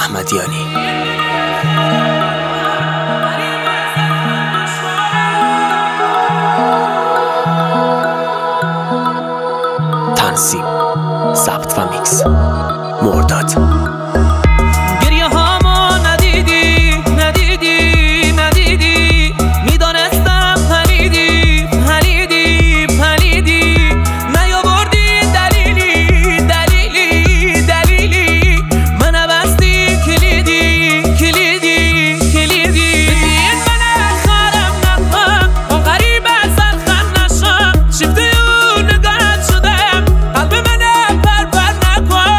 احمدیانی. تنظیم، ضبط و میکس مرداد. گریه هامو ندیدی میدانستم پلیدی نیاوردی دلیلی من بستی کلیدی بدین من خارم نخوام با غریب سرخم نشم شفته اون نگاهت شدم قلب من پرپر نکن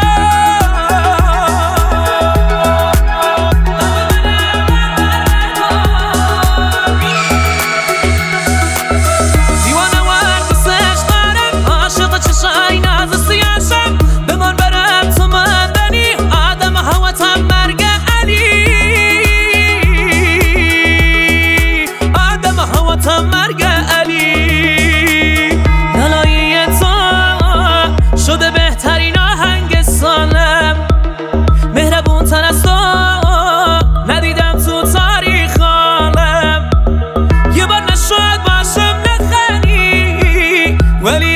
دیوانه ور دوستش دارم عاشق چشای ناز سیاشم بمان برم تو مندنی آدم هواتم مرگ علی نلایی تو شده بهترین آهنگ سالم مهربون تر از تو ندیدم تو تاریخ عالم یه بار نشد باشم نخنی ولی